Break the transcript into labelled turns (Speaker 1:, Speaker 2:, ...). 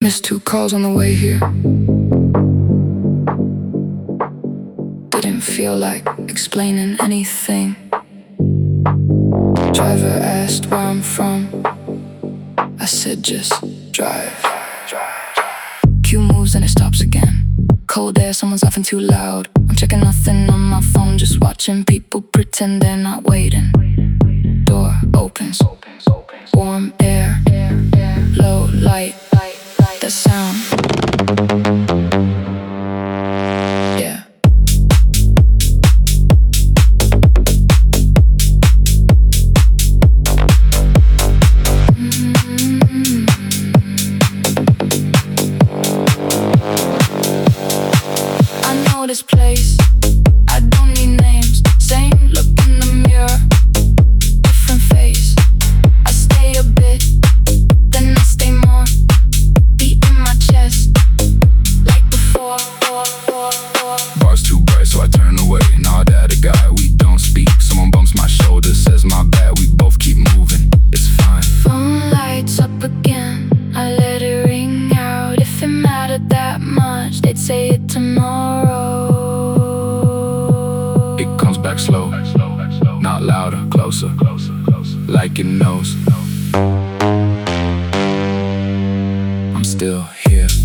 Speaker 1: Missed two calls on the way here. Didn't feel like explaining anything. Driver asked where I'm from. I said just drive. Cue moves and it stops again. Cold air, someone's laughing too loud. I'm checking nothing on my phone, just watching people pretend they're not waiting. Door opens, warm air, low light, the sound. Yeah. I know this place, I don't need names. Same look in the mirror, different face. I stay a bit, then I stay more. Beat in my chest, like before.
Speaker 2: Bar's too bright, so I turn away. Nod at a guy, we don't speak. Someone bumps my shoulder, says my bad. We both keep moving, it's fine.
Speaker 1: Phone lights up again, I let it ring out. If it mattered that much, they'd say it tomorrow.
Speaker 2: It comes back slow, not louder, closer, like it knows I'm still here.